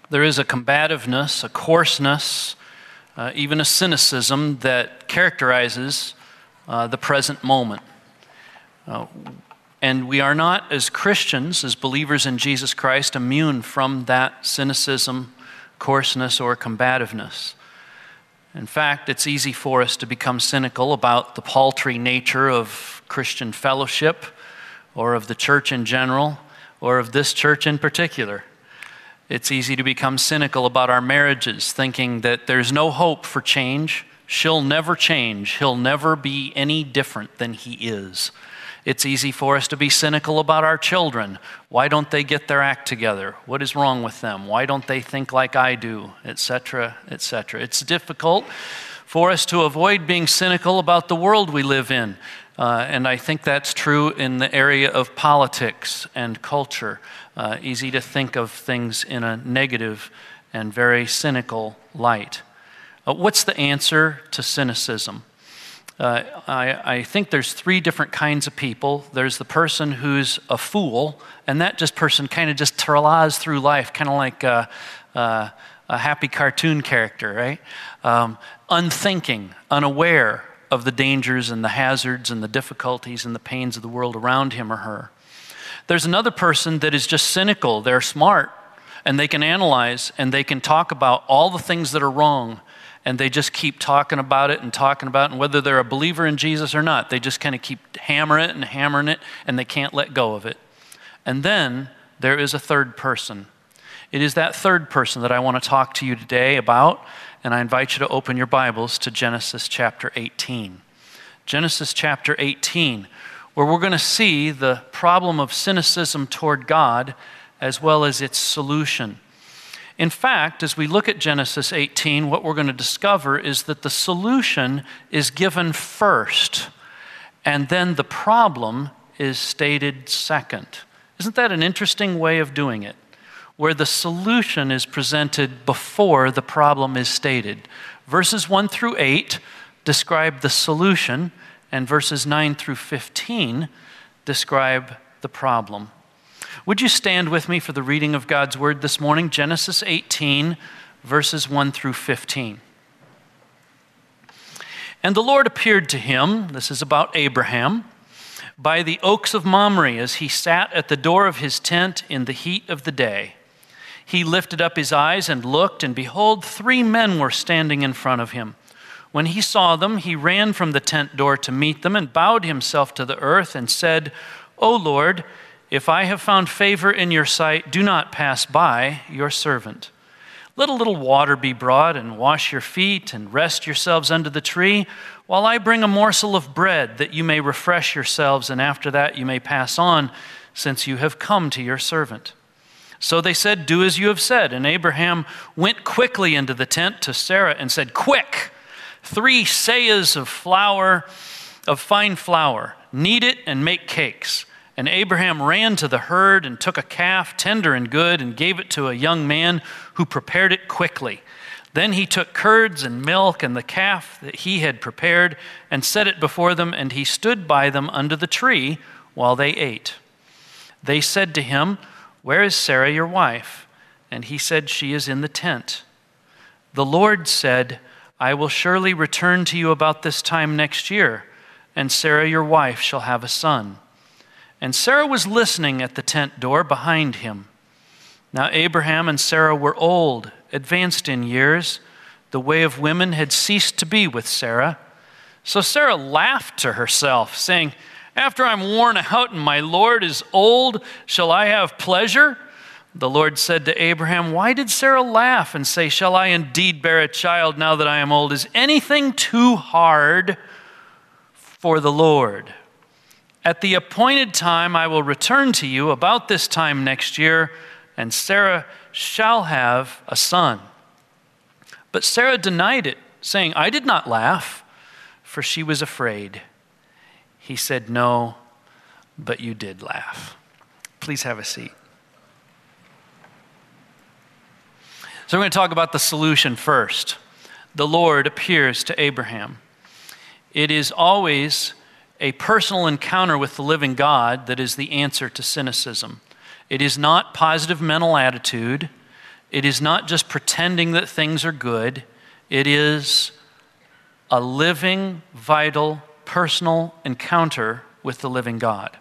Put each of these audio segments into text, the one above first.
There is a combativeness, a coarseness, even a cynicism that characterizes the present moment. And we are not, as Christians, as believers in Jesus Christ, immune from that cynicism, coarseness, or combativeness. In fact, it's easy for us to become cynical about the paltry nature of Christian fellowship, or of the church in general, or of this church in particular. It's easy to become cynical about our marriages, thinking that there's no hope for change. She'll never change. He'll never be any different than he is. It's easy for us to be cynical about our children. Why don't they get their act together? What is wrong with them? Why don't they think like I do? Etc., etc. It's difficult for us to avoid being cynical about the world we live in. And I think that's true in the area of politics and culture. Easy to think of things in a negative and very cynical light. What's the answer to cynicism? I think there's three different kinds of people. There's the person who's a fool, and that person kind of just trolls through life, kind of like a happy cartoon character, right? Unthinking, unaware of the dangers and the hazards and the difficulties and the pains of the world around him or her. There's another person that is just cynical. They're smart, and they can analyze, and they can talk about all the things that are wrong, and they just keep talking about it, and whether they're a believer in Jesus or not, they just kind of keep hammering it, and they can't let go of it. And then there is a third person. It is that third person that I want to talk to you today about, and I invite you to open your Bibles to Genesis chapter 18. Genesis chapter 18, where we're going to see the problem of cynicism toward God as well as its solution. In fact, as we look at Genesis 18, what we're going to discover is that the solution is given first, and then the problem is stated second. Isn't that an interesting way of doing it? Where the solution is presented before the problem is stated. Verses 1 through 8 describe the solution, and verses 9 through 15 describe the problem. Would you stand with me for the reading of God's word this morning? Genesis 18, verses 1 through 15. And the Lord appeared to him, this is about Abraham, by the oaks of Mamre as he sat at the door of his tent in the heat of the day. He lifted up his eyes and looked, and behold, 3 men were standing in front of him. When he saw them, he ran from the tent door to meet them and bowed himself to the earth and said, O Lord, if I have found favor in your sight, do not pass by your servant. Let a little water be brought, and wash your feet, and rest yourselves under the tree, while I bring a morsel of bread, that you may refresh yourselves, and after that you may pass on, since you have come to your servant. So they said, do as you have said. And Abraham went quickly into the tent to Sarah and said, quick, 3 seahs of flour, of fine flour, knead it and make cakes. And Abraham ran to the herd and took a calf, tender and good, and gave it to a young man who prepared it quickly. Then he took curds and milk and the calf that he had prepared and set it before them, and he stood by them under the tree while they ate. They said to him, where is Sarah your wife? And he said, she is in the tent. The Lord said, I will surely return to you about this time next year, and Sarah your wife shall have a son. And Sarah was listening at the tent door behind him. Now Abraham and Sarah were old, advanced in years. The way of women had ceased to be with Sarah. So Sarah laughed to herself, saying, after I'm worn out and my Lord is old, shall I have pleasure? The Lord said to Abraham, why did Sarah laugh and say, shall I indeed bear a child now that I am old? Is anything too hard for the Lord? At the appointed time I will return to you about this time next year, and Sarah shall have a son. But Sarah denied it, saying, I did not laugh, for she was afraid. He said, no, but you did laugh. Please have a seat. So we're going to talk about the solution first. The Lord appears to Abraham. It is always a personal encounter with the living God that is the answer to cynicism. It is not positive mental attitude. It is not just pretending that things are good. It is a living, vital, personal encounter with the living God.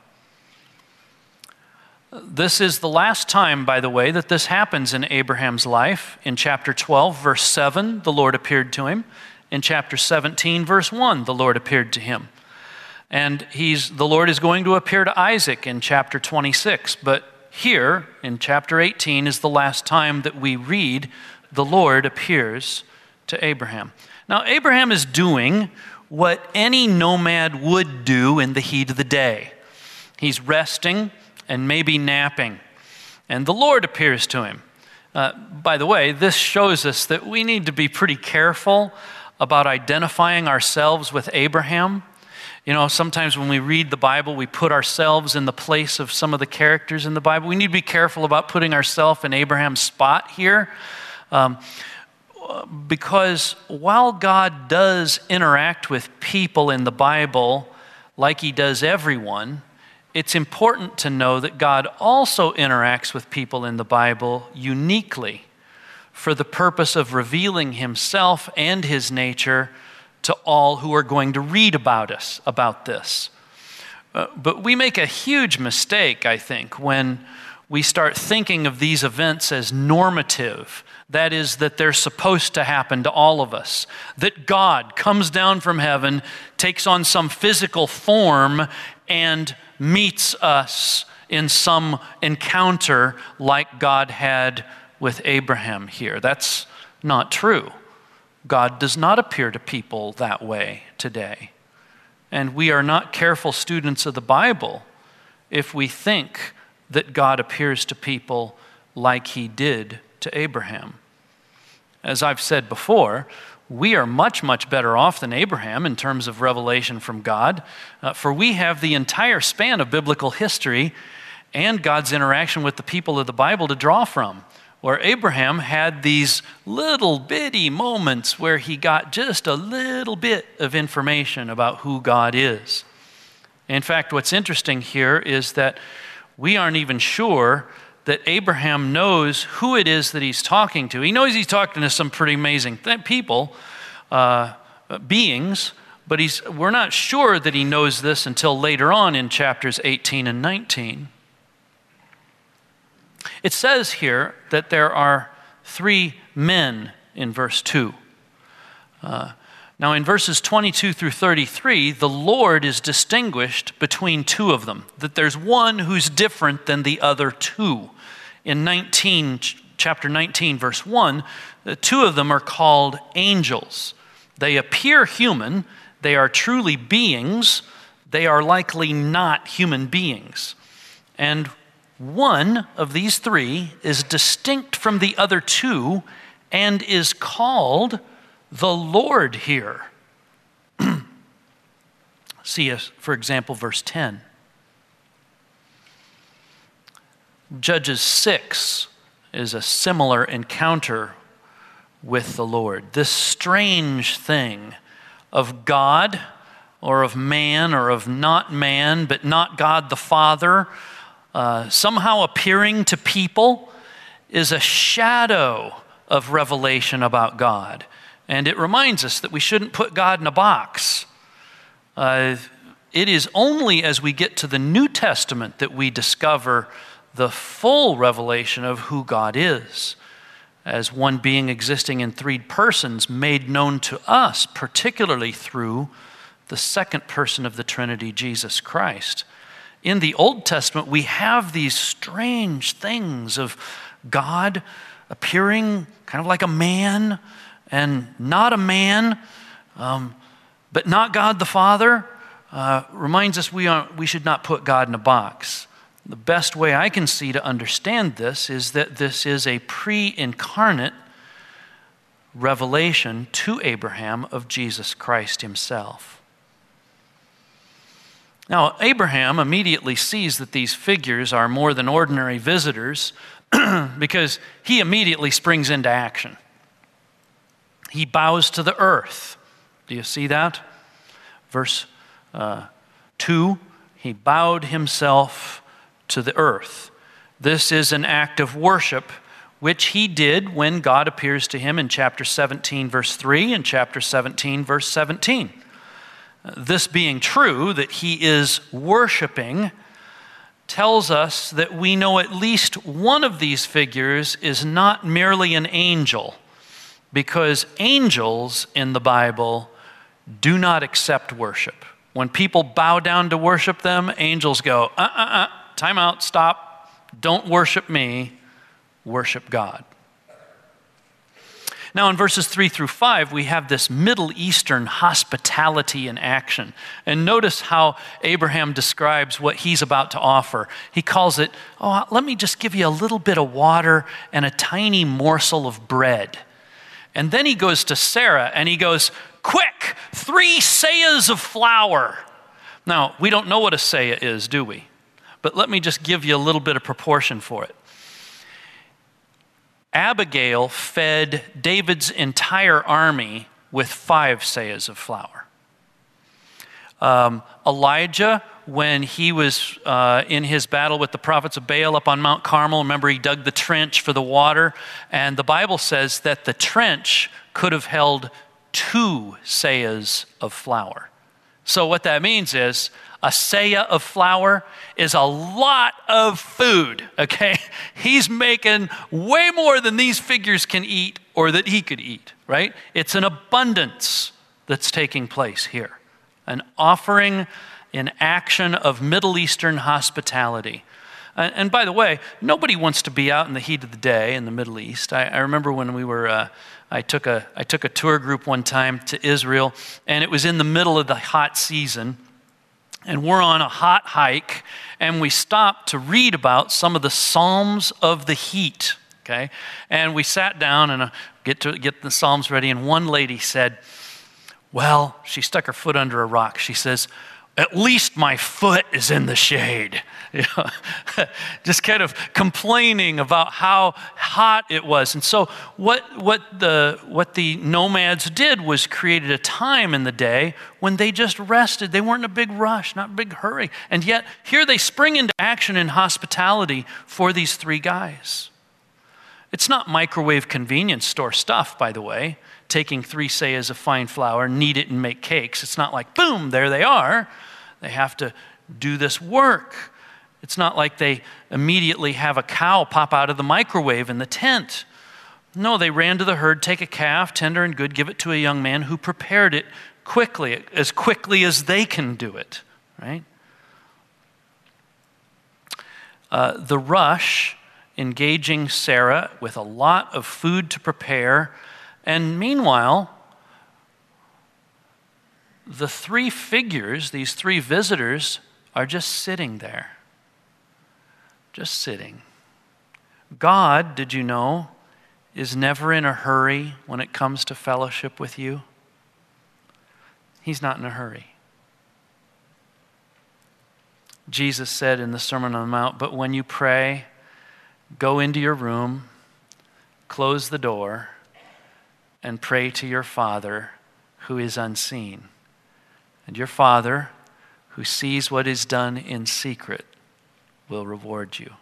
This is the last time, by the way, that this happens in Abraham's life. In chapter 12, verse 7, the Lord appeared to him. In chapter 17, verse 1, the Lord appeared to him. And the Lord is going to appear to Isaac in chapter 26. But here, in chapter 18, is the last time that we read the Lord appears to Abraham. Now, Abraham is doing what any nomad would do in the heat of the day. He's resting and maybe napping. And the Lord appears to him. By the way, this shows us that we need to be pretty careful about identifying ourselves with Abraham. You know, sometimes when we read the Bible, we put ourselves in the place of some of the characters in the Bible. We need to be careful about putting ourselves in Abraham's spot here. Because while God does interact with people in the Bible like he does everyone, it's important to know that God also interacts with people in the Bible uniquely for the purpose of revealing himself and his nature to all who are going to read about this. But we make a huge mistake, I think, when we start thinking of these events as normative. That is, that they're supposed to happen to all of us. That God comes down from heaven, takes on some physical form, and meets us in some encounter like God had with Abraham here. That's not true. God does not appear to people that way today. And we are not careful students of the Bible if we think that God appears to people like he did to Abraham. As I've said before, we are much, much better off than Abraham in terms of revelation from God, for we have the entire span of biblical history and God's interaction with the people of the Bible to draw from, where Abraham had these little bitty moments where he got just a little bit of information about who God is. In fact, what's interesting here is that we aren't even sure that Abraham knows who it is that he's talking to. He knows he's talking to some pretty amazing people, beings, but we're not sure that he knows this until later on in chapters 18 and 19. It says here that there are 3 men in verse 2. Now in verses 22 through 33, the Lord is distinguished between 2 of them, that there's one who's different than the other 2. In chapter 19, verse 1, the 2 of them are called angels. They appear human. They are truly beings. They are likely not human beings. And one of these 3 is distinct from the other 2 and is called the Lord here. See, for example, verse 10. Judges 6 is a similar encounter with the Lord. This strange thing of God or of man or of not man, but not God the Father, somehow appearing to people is a shadow of revelation about God. And it reminds us that we shouldn't put God in a box. It is only as we get to the New Testament that we discover the full revelation of who God is, as one being existing in 3 persons made known to us, particularly through the second person of the Trinity, Jesus Christ. In the Old Testament, we have these strange things of God appearing kind of like a man and not a man, but not God the Father. Reminds us we should not put God in a box. The best way I can see to understand this is that this is a pre-incarnate revelation to Abraham of Jesus Christ himself. Now, Abraham immediately sees that these figures are more than ordinary visitors because he immediately springs into action. He bows to the earth. Do you see that? Verse 2, he bowed himself to the earth. This is an act of worship which he did when God appears to him in chapter 17, verse 3 and chapter 17, verse 17. This being true, that he is worshiping, tells us that we know at least one of these figures is not merely an angel, because angels in the Bible do not accept worship. When people bow down to worship them, angels go, time out, stop, don't worship me, worship God. Now in verses 3 through 5, we have this Middle Eastern hospitality in action. And notice how Abraham describes what he's about to offer. He calls it, let me just give you a little bit of water and a tiny morsel of bread. And then he goes to Sarah and he goes, quick, 3 seahs of flour. Now, we don't know what a seah is, do we? But let me just give you a little bit of proportion for it. Abigail fed David's entire army with 5 seahs of flour. Elijah, when he was in his battle with the prophets of Baal up on Mount Carmel, remember he dug the trench for the water, and the Bible says that the trench could have held 2 seahs of flour. So what that means is a seah of flour is a lot of food, okay? He's making way more than these figures can eat or that he could eat, right? It's an abundance that's taking place here. An offering in action of Middle Eastern hospitality. And by the way, nobody wants to be out in the heat of the day in the Middle East. I remember when we were, I took a tour group one time to Israel, and it was in the middle of the hot season. And we're on a hot hike, and we stopped to read about some of the Psalms of the heat, okay? And we sat down and get the Psalms ready, and one lady said, well, she stuck her foot under a rock. She says, at least my foot is in the shade. Just kind of complaining about how hot it was. And so what the nomads did was created a time in the day when they just rested. They weren't in a big rush, not a big hurry. And yet here they spring into action in hospitality for these 3 guys. It's not microwave convenience store stuff, by the way. Taking 3 seahs of fine flour, knead it and make cakes. It's not like, boom, there they are. They have to do this work. It's not like they immediately have a cow pop out of the microwave in the tent. No, they ran to the herd, take a calf, tender and good, give it to a young man who prepared it quickly as they can do it, right? The rush, engaging Sarah with a lot of food to prepare, and meanwhile, the 3 figures, these 3 visitors, are just sitting there. Just sitting. God, did you know, is never in a hurry when it comes to fellowship with you. He's not in a hurry. Jesus said in the Sermon on the Mount, but when you pray, go into your room, close the door, and pray to your Father who is unseen. And your Father, who sees what is done in secret, will reward you.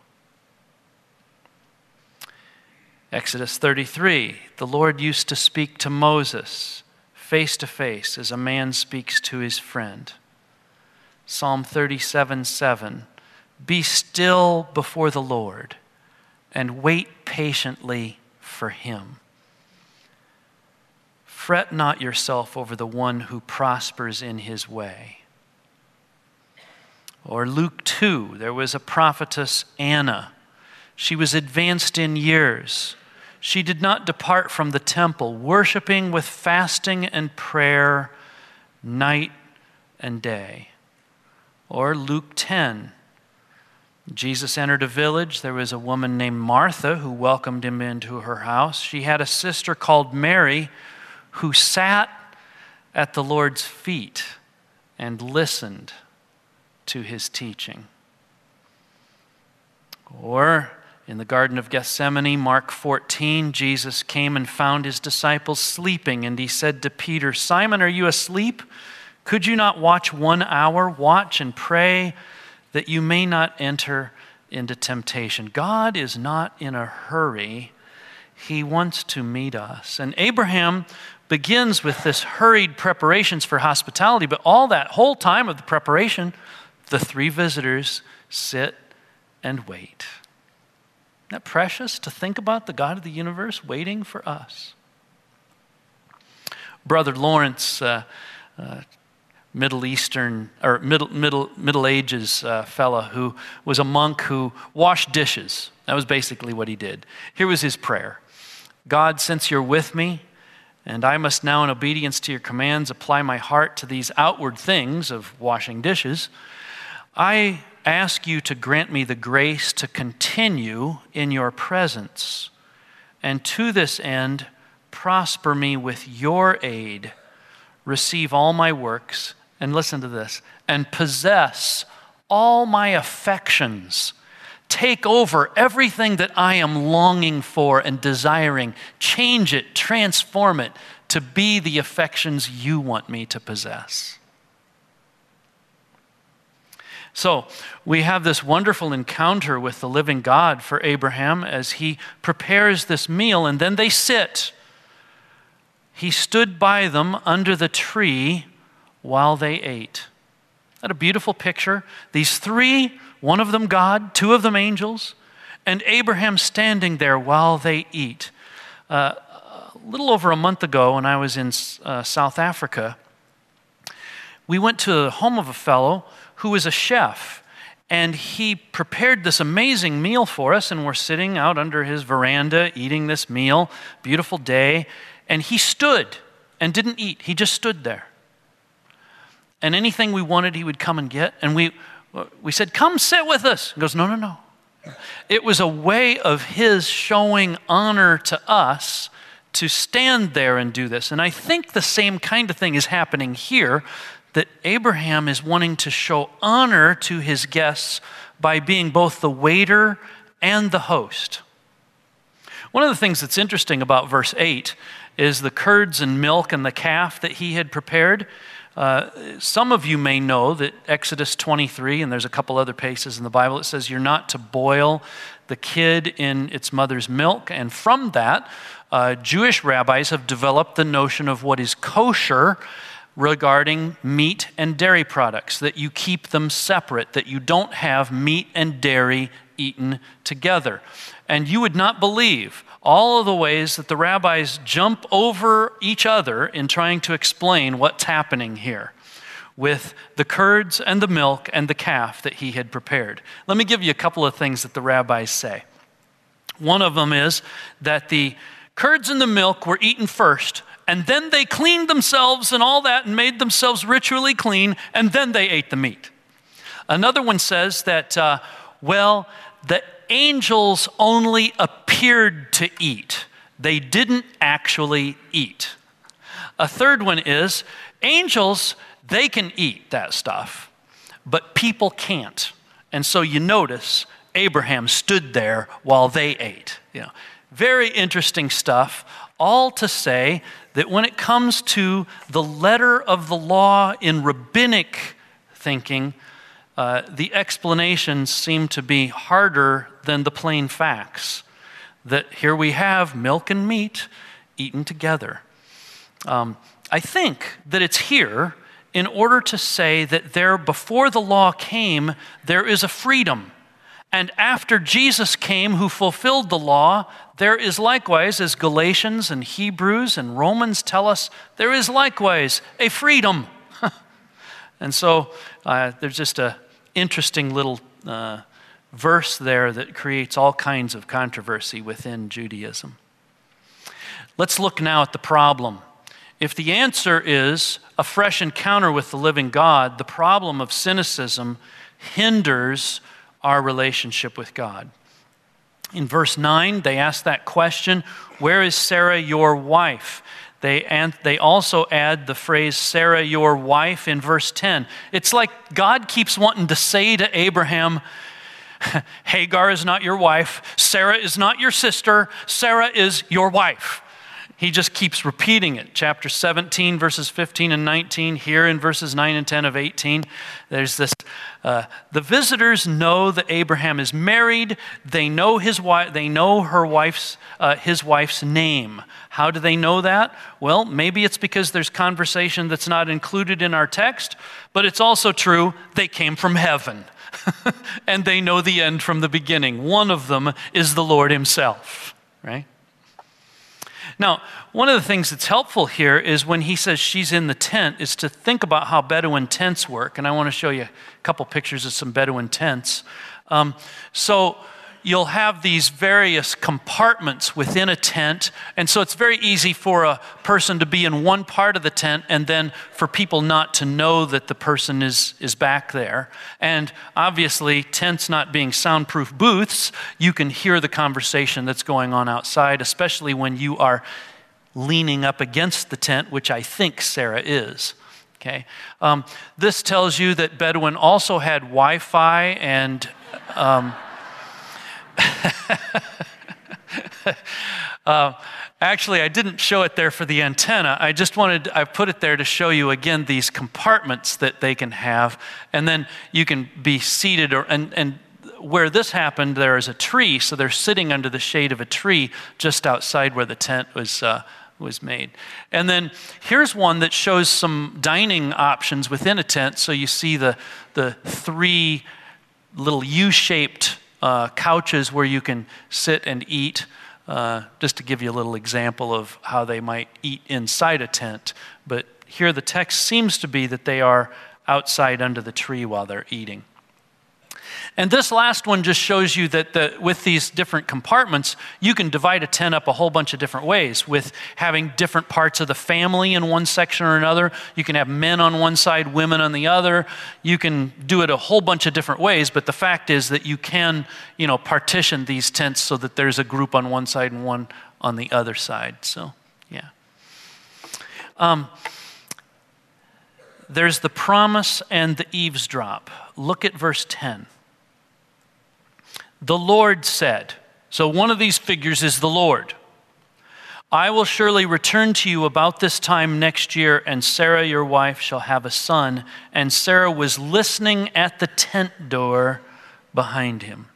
Exodus 33, the Lord used to speak to Moses face to face as a man speaks to his friend. Psalm 37:7, be still before the Lord and wait patiently for him. Fret not yourself over the one who prospers in his way. Or Luke 2, there was a prophetess, Anna. She was advanced in years. She did not depart from the temple, worshiping with fasting and prayer night and day. Or Luke 10, Jesus entered a village. There was a woman named Martha who welcomed him into her house. She had a sister called Mary who sat at the Lord's feet and listened to his teaching. Or in the Garden of Gethsemane, Mark 14, Jesus came and found his disciples sleeping, and he said to Peter, Simon, are you asleep? Could you not watch 1 hour? Watch and pray that you may not enter into temptation. God is not in a hurry He wants to meet us. And Abraham begins with this hurried preparations for hospitality, but all that whole time of the preparation, the three visitors sit and wait. Isn't that precious to think about the God of the universe waiting for us? Brother Lawrence, Middle Eastern or Middle Ages fella who was a monk who washed dishes. That was basically what he did. Here was his prayer: God, since you're with me, and I must now in obedience to your commands apply my heart to these outward things of washing dishes, I ask you to grant me the grace to continue in your presence, and to this end prosper me with your aid, receive all my works, and listen to this, and possess all my affections. Take over everything that I am longing for and desiring. Change it, transform it to be the affections you want me to possess. So we have this wonderful encounter with the living God for Abraham as he prepares this meal, and then they sit. He stood by them under the tree while they ate. Isn't that a beautiful picture? These three, one of them God, two of them angels, and Abraham standing there while they eat. A little over a month ago when I was in South Africa, we went to the home of a fellow who was a chef, and he prepared this amazing meal for us, and we're sitting out under his veranda eating this meal, beautiful day, and he stood and didn't eat. He just stood there. And anything we wanted, he would come and get. And we said, come sit with us. He goes, no. It was a way of his showing honor to us to stand there and do this. And I think the same kind of thing is happening here, that Abraham is wanting to show honor to his guests by being both the waiter and the host. One of the things that's interesting about verse 8 is the curds and milk and the calf that he had prepared. Some of you may know that Exodus 23, and there's a couple other places in the Bible, it says you're not to boil the kid in its mother's milk. And from that, Jewish rabbis have developed the notion of what is kosher regarding meat and dairy products, that you keep them separate, that you don't have meat and dairy eaten together. And you would not believe all of the ways that the rabbis jump over each other in trying to explain what's happening here with the curds and the milk and the calf that he had prepared. Let me give you a couple of things that the rabbis say. One of them is that the curds and the milk were eaten first, and then they cleaned themselves and all that and made themselves ritually clean, and then they ate the meat. Another one says that, the angels only appeared to eat. They didn't actually eat. A third one is, angels, they can eat that stuff, but people can't. And so you notice Abraham stood there while they ate. Very interesting stuff, all to say that when it comes to the letter of the law in rabbinic thinking, the explanations seem to be harder than the plain facts. That here we have milk and meat eaten together. I think that it's here in order to say that there, before the law came, there is a freedom. And after Jesus came, who fulfilled the law, there is likewise, as Galatians and Hebrews and Romans tell us, there is likewise a freedom. And so there's just an interesting little verse there that creates all kinds of controversy within Judaism. Let's look now at the problem. If the answer is a fresh encounter with the living God, the problem of cynicism hinders our relationship with God. In verse 9, they ask that question, where is Sarah, your wife? They also add the phrase, Sarah, your wife, in verse 10. It's like God keeps wanting to say to Abraham, Hagar is not your wife. Sarah is not your sister. Sarah is your wife. He just keeps repeating it. Chapter 17, verses 15 and 19, here in verses 9 and 10 of 18, there's this, the visitors know that Abraham is married. They know his wife, they know his wife's name. How do they know that? Well, maybe it's because there's conversation that's not included in our text, but it's also true, they came from heaven. And they know the end from the beginning. One of them is the Lord himself, right? Now, one of the things that's helpful here is when he says she's in the tent, is to think about how Bedouin tents work. And I want to show you a couple pictures of some Bedouin tents. So you'll have these various compartments within a tent. And so it's very easy for a person to be in one part of the tent and then for people not to know that the person is back there. And obviously, tents not being soundproof booths, you can hear the conversation that's going on outside, especially when you are leaning up against the tent, which I think Sarah is. Okay. This tells you that Bedouin also had Wi-Fi and... Actually, I didn't show it there for the antenna. I put it there to show you again these compartments that they can have, and then you can be seated, and where this happened, there is a tree, so they're sitting under the shade of a tree just outside where the tent was made. And then here's one that shows some dining options within a tent. So you see the three little U-shaped couches where you can sit and eat, just to give you a little example of how they might eat inside a tent. But here the text seems to be that they are outside under the tree while they're eating. And this last one just shows you that with these different compartments, you can divide a tent up a whole bunch of different ways, with having different parts of the family in one section or another. You can have men on one side, women on the other. You can do it a whole bunch of different ways, but the fact is that you can, partition these tents so that there's a group on one side and one on the other side. So, yeah. There's the promise and the eavesdrop. Look at verse 10. The Lord said, so one of these figures is the Lord, I will surely return to you about this time next year, and Sarah your wife shall have a son. And Sarah was listening at the tent door behind him.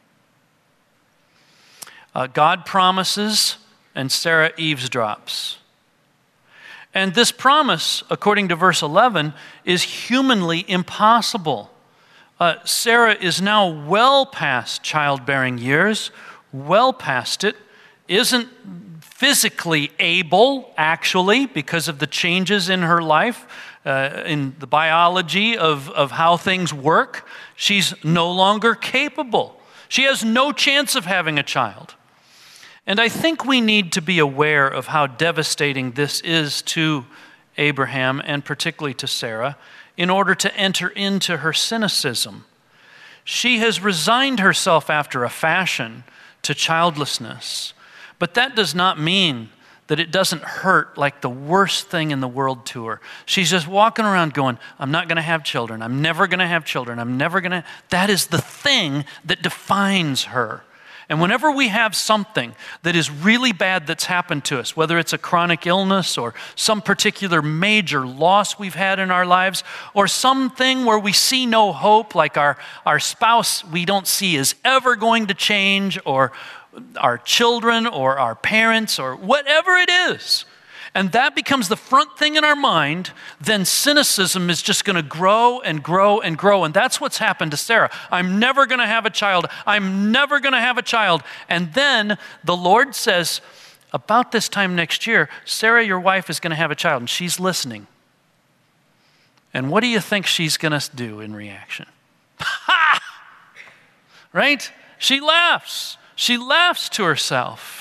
God promises, and Sarah eavesdrops. And this promise, according to verse 11, is humanly impossible. Sarah is now well past childbearing years, well past it, isn't physically able, actually, because of the changes in her life, in the biology of how things work. She's no longer capable. She has no chance of having a child. And I think we need to be aware of how devastating this is to Abraham and particularly to Sarah, in order to enter into her cynicism. She has resigned herself after a fashion to childlessness, but that does not mean that it doesn't hurt like the worst thing in the world to her. She's just walking around going, I'm not going to have children. I'm never going to have children. I'm never going to. That is the thing that defines her. And whenever we have something that is really bad that's happened to us, whether it's a chronic illness or some particular major loss we've had in our lives, or something where we see no hope, like our spouse we don't see is ever going to change, or our children or our parents or whatever it is, and that becomes the front thing in our mind, then cynicism is just going to grow and grow and grow. And that's what's happened to Sarah. I'm never going to have a child. I'm never going to have a child. And then the Lord says, about this time next year, Sarah, your wife, is going to have a child. And she's listening. And what do you think she's going to do in reaction? Ha! Right? She laughs. She laughs to herself.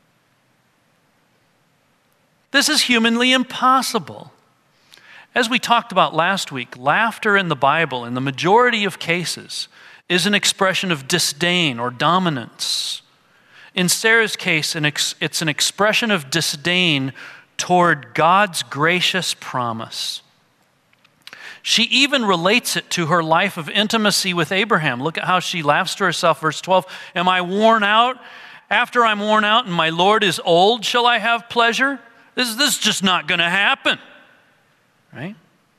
This is humanly impossible. As we talked about last week, laughter in the Bible, in the majority of cases, is an expression of disdain or dominance. In Sarah's case, it's an expression of disdain toward God's gracious promise. She even relates it to her life of intimacy with Abraham. Look at how she laughs to herself, verse 12. Am I worn out? After I'm worn out and my Lord is old, shall I have pleasure? This is just not going to happen, right?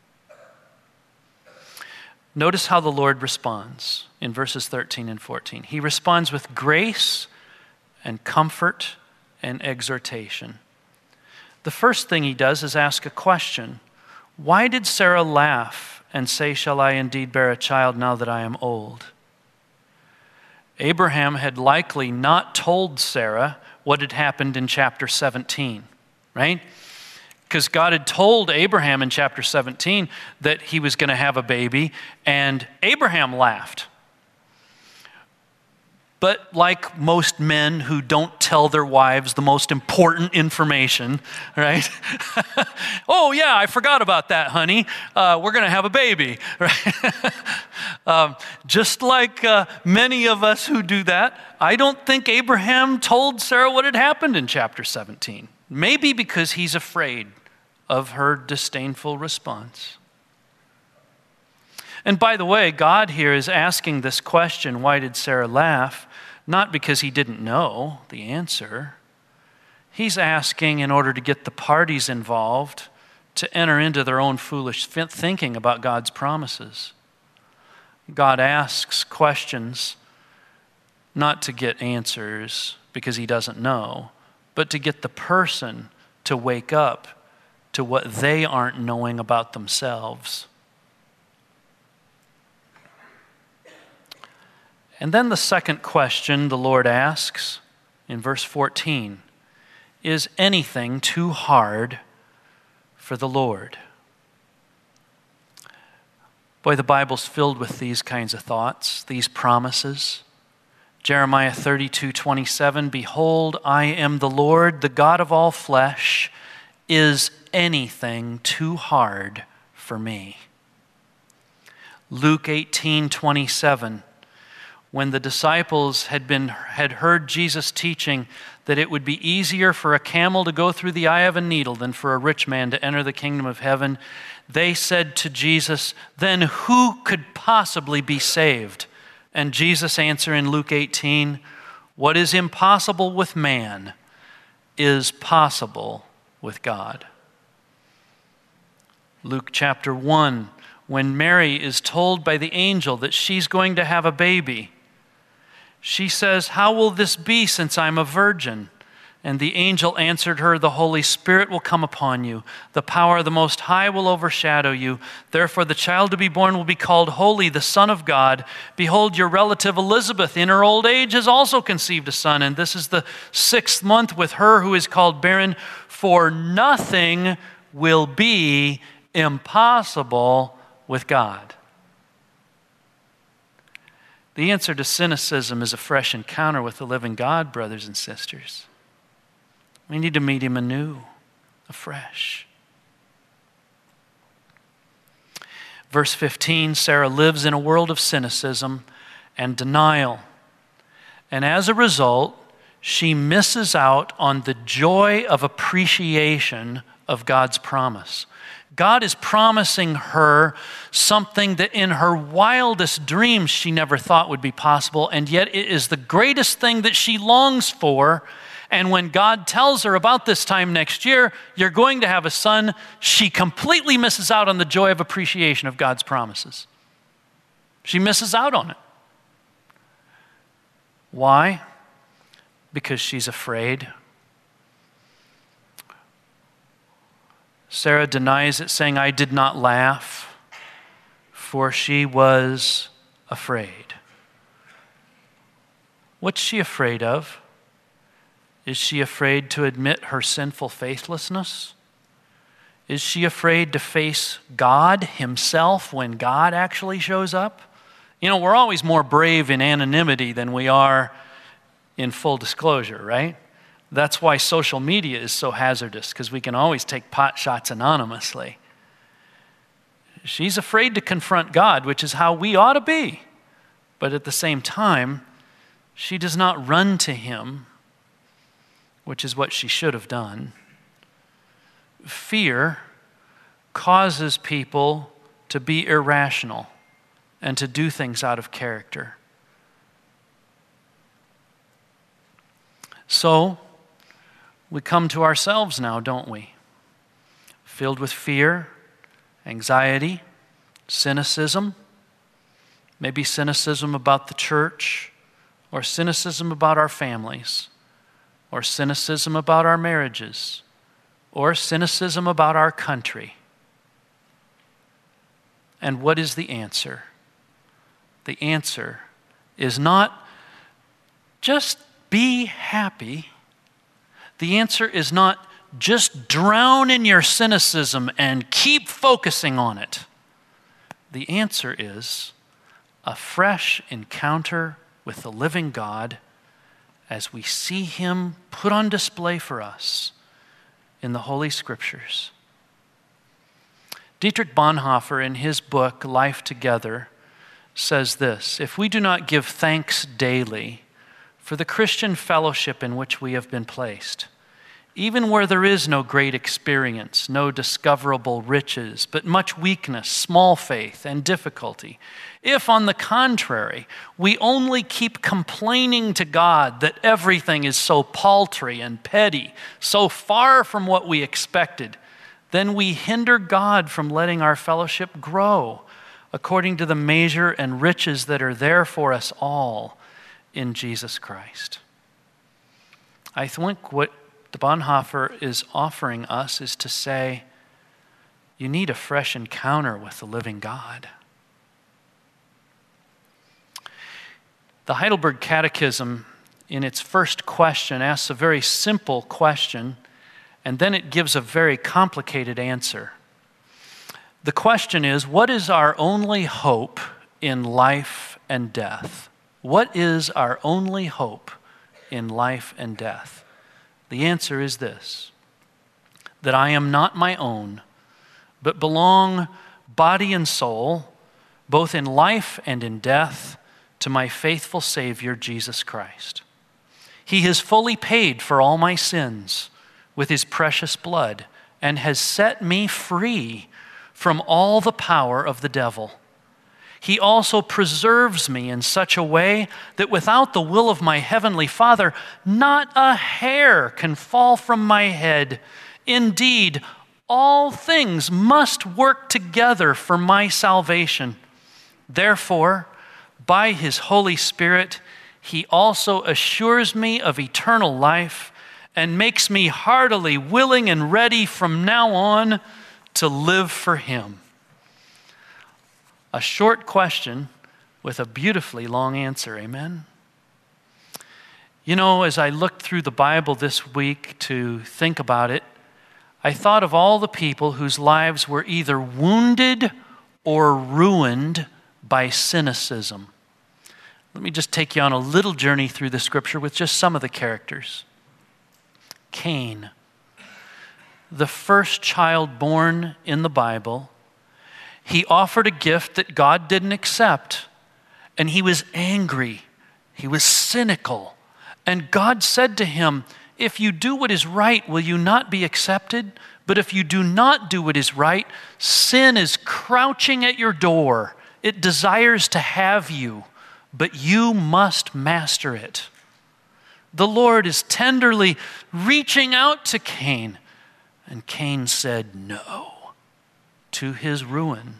Notice how the Lord responds in verses 13 and 14. He responds with grace and comfort and exhortation. The first thing he does is ask a question. Why did Sarah laugh and say, "Shall I indeed bear a child now that I am old?" Abraham had likely not told Sarah what had happened in chapter 17, right? Because God had told Abraham in chapter 17 that he was going to have a baby, and Abraham laughed. But like most men who don't tell their wives the most important information, right? Oh yeah, I forgot about that, honey. We're going to have a baby, right? Just like many of us who do that, I don't think Abraham told Sarah what had happened in chapter 17. Maybe because he's afraid of her disdainful response. And by the way, God here is asking this question, why did Sarah laugh? Not because he didn't know the answer. He's asking in order to get the parties involved to enter into their own foolish thinking about God's promises. God asks questions not to get answers because he doesn't know, but to get the person to wake up to what they aren't knowing about themselves. And then the second question the Lord asks in verse 14, is anything too hard for the Lord? Boy, the Bible's filled with these kinds of thoughts, these promises. Jeremiah 32:27, "Behold, I am the Lord, the God of all flesh. Is anything too hard for me?" Luke 18:27, when the disciples had heard Jesus teaching that it would be easier for a camel to go through the eye of a needle than for a rich man to enter the kingdom of heaven, they said to Jesus, "Then who could possibly be saved?" And Jesus answered in Luke 18, "What is impossible with man is possible with God." Luke chapter 1, when Mary is told by the angel that she's going to have a baby, she says, "How will this be since I'm a virgin?" And the angel answered her, "The Holy Spirit will come upon you. The power of the Most High will overshadow you. Therefore, the child to be born will be called Holy, the Son of God. Behold, your relative Elizabeth, in her old age, has also conceived a son. And this is the 6th month with her who is called barren. For nothing will be impossible with God." The answer to cynicism is a fresh encounter with the living God, brothers and sisters. We need to meet him anew, afresh. Verse 15, Sarah lives in a world of cynicism and denial. And as a result, she misses out on the joy of appreciation of God's promise. God is promising her something that in her wildest dreams she never thought would be possible, and yet it is the greatest thing that she longs for. And when God tells her about this time next year, you're going to have a son, she completely misses out on the joy of appreciation of God's promises. She misses out on it. Why? Because she's afraid. Sarah denies it, saying, "I did not laugh," for she was afraid. What's she afraid of? Is she afraid to admit her sinful faithlessness? Is she afraid to face God himself when God actually shows up? You know, we're always more brave in anonymity than we are in full disclosure, right? That's why social media is so hazardous, because we can always take pot shots anonymously. She's afraid to confront God, which is how we ought to be. But at the same time, she does not run to him, which is what she should have done. Fear causes people to be irrational and to do things out of character. So, we come to ourselves now, don't we? Filled with fear, anxiety, cynicism, maybe cynicism about the church, or cynicism about our families, or cynicism about our marriages, or cynicism about our country. And what is the answer? The answer is not just be happy. The answer is not just drown in your cynicism and keep focusing on it. The answer is a fresh encounter with the living God as we see Him put on display for us in the Holy Scriptures. Dietrich Bonhoeffer, in his book, Life Together, says this: if we do not give thanks daily for the Christian fellowship in which we have been placed, even where there is no great experience, no discoverable riches, but much weakness, small faith, and difficulty, if, on the contrary, we only keep complaining to God that everything is so paltry and petty, so far from what we expected, then we hinder God from letting our fellowship grow according to the measure and riches that are there for us all in Jesus Christ. I think what the Bonhoeffer is offering us is to say, you need a fresh encounter with the living God. The Heidelberg Catechism, in its first question, asks a very simple question, and then it gives a very complicated answer. The question is, what is our only hope in life and death? What is our only hope in life and death? The answer is this: that I am not my own, but belong body and soul, both in life and in death, to my faithful Savior, Jesus Christ. He has fully paid for all my sins with His precious blood and has set me free from all the power of the devil. He also preserves me in such a way that without the will of my heavenly Father, not a hair can fall from my head. Indeed, all things must work together for my salvation. Therefore, by His Holy Spirit, He also assures me of eternal life and makes me heartily willing and ready from now on to live for Him. A short question with a beautifully long answer, amen? You know, as I looked through the Bible this week to think about it, I thought of all the people whose lives were either wounded or ruined by cynicism. Let me just take you on a little journey through the Scripture with just some of the characters. Cain, the first child born in the Bible. He offered a gift that God didn't accept, and he was angry. He was cynical. And God said to him, if you do what is right, will you not be accepted? But if you do not do what is right, sin is crouching at your door. It desires to have you, but you must master it. The Lord is tenderly reaching out to Cain, and Cain said no, to his ruin.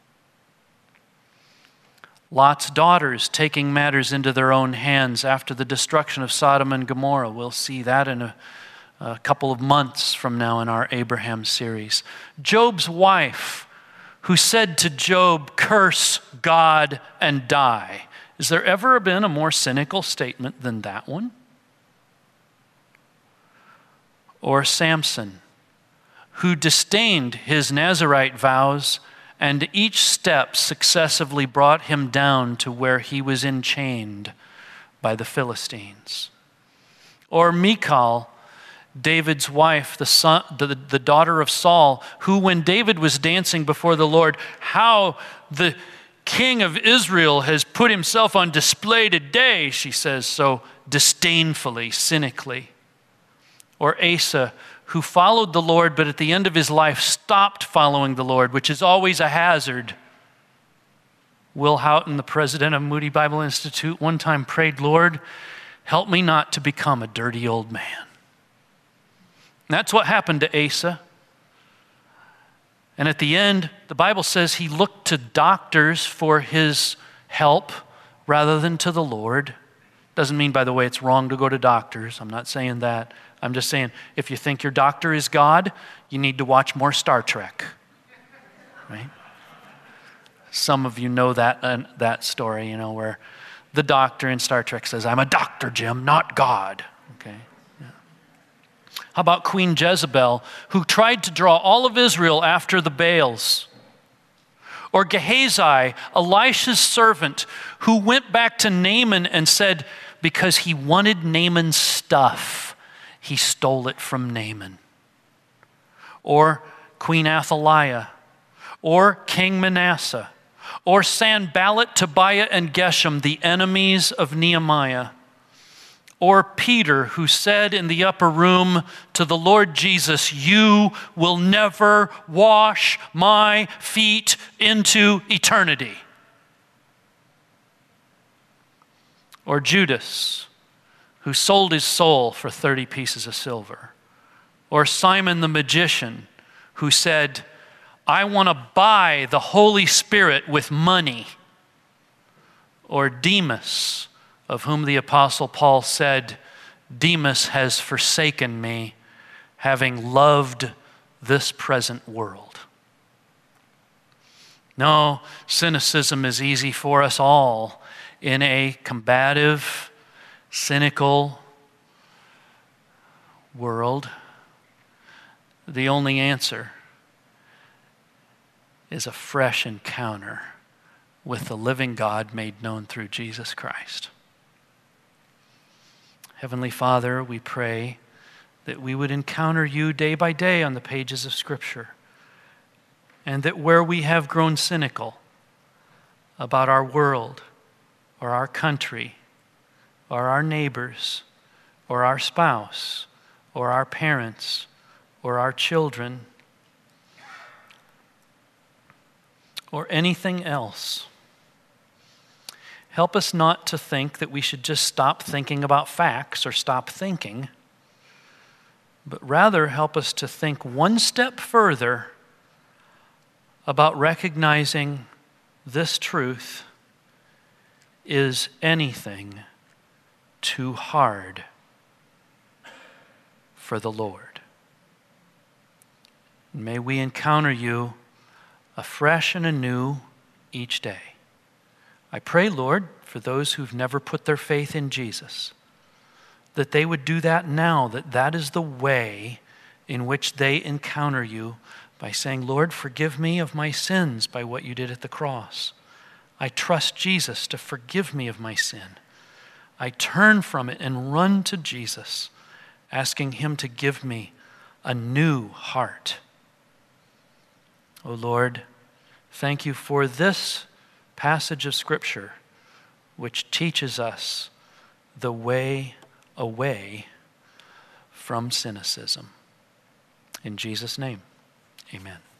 Lot's daughters taking matters into their own hands after the destruction of Sodom and Gomorrah. We'll see that in a couple of months from now in our Abraham series. Job's wife, who said to Job, curse God and die. Has there ever been a more cynical statement than that one? Or Samson, who disdained his Nazirite vows, and each step successively brought him down to where he was enchained by the Philistines. Or Michal, David's wife, the daughter of Saul, who when David was dancing before the Lord, how the king of Israel has put himself on display today, she says so disdainfully, cynically. Or Asa, who followed the Lord, but at the end of his life stopped following the Lord, which is always a hazard. Will Houghton, the president of Moody Bible Institute, one time prayed, Lord, help me not to become a dirty old man. That's what happened to Asa. And at the end, the Bible says he looked to doctors for his help rather than to the Lord. Doesn't mean, by the way, it's wrong to go to doctors. I'm not saying that. I'm just saying if you think your doctor is God, you need to watch more Star Trek. Right? Some of you know that story, where the doctor in Star Trek says, "I'm a doctor, Jim, not God." Okay. Yeah. How about Queen Jezebel, who tried to draw all of Israel after the Baals? Or Gehazi, Elisha's servant, who went back to Naaman and said, because he wanted Naaman's stuff, he stole it from Naaman. Or Queen Athaliah, or King Manasseh, or Sanballat, Tobiah, and Geshem, the enemies of Nehemiah. Or Peter, who said in the upper room to the Lord Jesus, "You will never wash my feet into eternity." Or Judas, who sold his soul for 30 pieces of silver. Or Simon the magician, who said, "I want to buy the Holy Spirit with money." Or Demas, of whom the Apostle Paul said, "Demas has forsaken me, having loved this present world." No, cynicism is easy for us all in a combative, cynical world. The only answer is a fresh encounter with the living God made known through Jesus Christ. Heavenly Father, we pray that we would encounter you day by day on the pages of Scripture, and that where we have grown cynical about our world or our country or our neighbors or our spouse or our parents or our children or anything else, help us not to think that we should just stop thinking about facts or stop thinking, but rather help us to think one step further about recognizing this truth: is anything too hard for the Lord? May we encounter you afresh and anew each day. I pray, Lord, for those who've never put their faith in Jesus, that they would do that now, that is the way in which they encounter you, by saying, "Lord, forgive me of my sins by what you did at the cross. I trust Jesus to forgive me of my sin. I turn from it and run to Jesus, asking him to give me a new heart." Oh Lord, thank you for this passage of Scripture, which teaches us the way away from cynicism. In Jesus' name, amen.